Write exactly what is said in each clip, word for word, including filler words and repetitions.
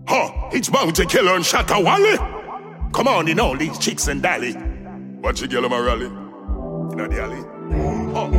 Huh, it's bound to kill her and shut a wally. Come on in all these chicks and dally. Watch you girl on my rally. You know the alley. Oh.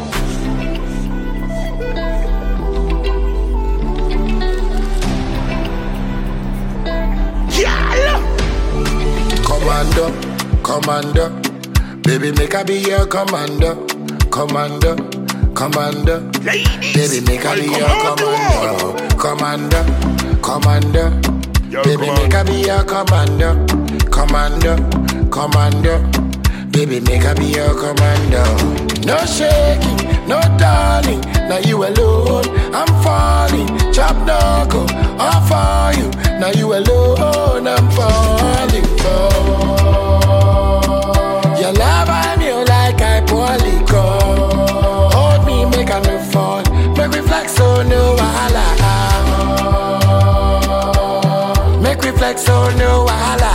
Yeah. Commander, commander, baby make I be your commander, commander, commander. Ladies, baby make I be your commander, commander, commander. Yo, baby make I be your commander, commander, commander. Baby make I be your commander. No shaking, no darling. Now you alone, I'm falling. Chop knuckle, all for you. Now you alone, I'm falling for. Your love I'm you like I poorly call. Hold me, make I no fall. Make me flex so no wahala. Make me flex so no wahala.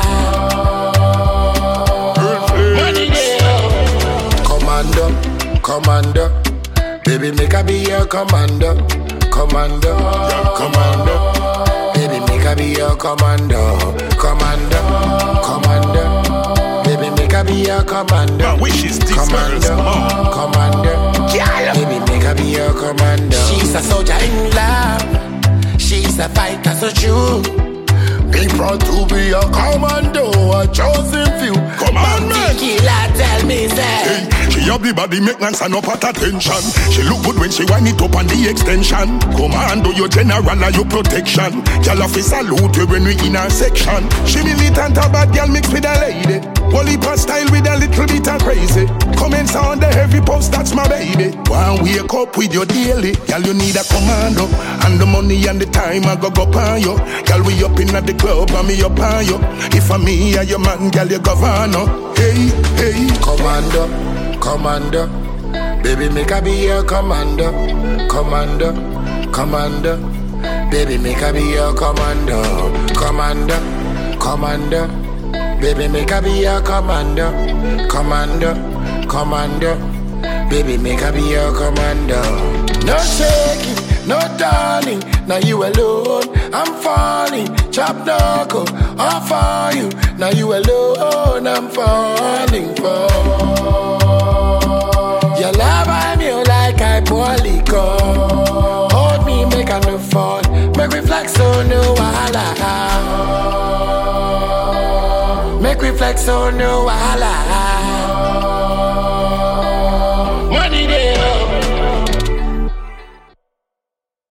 Commander, commander, baby make I be your commander, commander, commander, baby make I be your commander, commander, commander, baby make I be your commander, my wish is this commander, commander, baby make I be your commander. She's a soldier in love, she's a fighter so true. Be proud to be a commando, a chosen few. Commandment. Killer tell me say. Hey, she have the body make man stand up at attention. She look good when she wind it up on the extension. Commando, your general and your protection. Girl officer salute you when we in our section. She militant a bad girl mixed with a lady. Wally-Pass style with a little bit of crazy. Comments on the heavy post, that's my baby. One wake up with your daily. Girl, you need a commando. And the money and the time I go go pan you. Girl, we up in at the club and me up on you. If I'm me and your man, girl, you governor. Hey, hey. Commander, commander, baby make I be your commander, commander, commander, baby make I be your commander, commander, commander, baby make I be your commander, commander, commander, baby make I be your commander. No shaking, no darling, now you alone, I'm falling. Chop knuckle, all for you. Now you alone, I'm falling for. Your love I'm you like I poorly call. Hold me, make I no fall. Make me flex so no wahala. Make me flex so no wahala.